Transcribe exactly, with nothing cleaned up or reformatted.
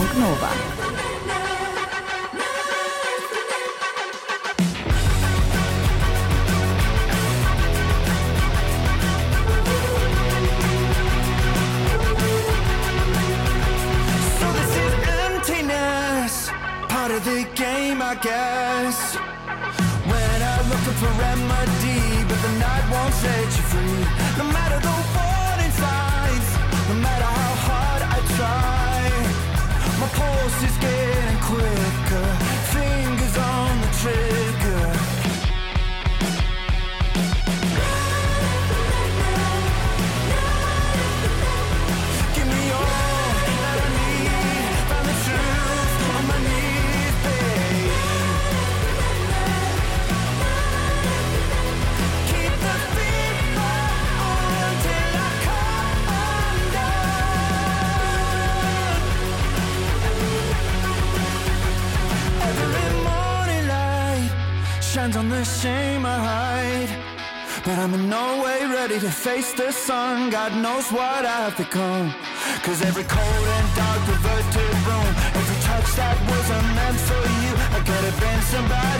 Funk Nova. So this is emptiness, part of the game, I guess. When I'm looking for remedy, but the night won't set you free. No matter the warning signs, no matter how hard I try, my pulse is getting quicker, fingers on the trigger. Give me all that I need, find the truth on my knees, babe. Keep the fever on till I come undone. Every morning light shines on the shame I hide, but I'm in no way ready to face the sun. God knows what I've become. Cause every cold and dark perverted room, every touch that wasn't meant for you, I could have been somebody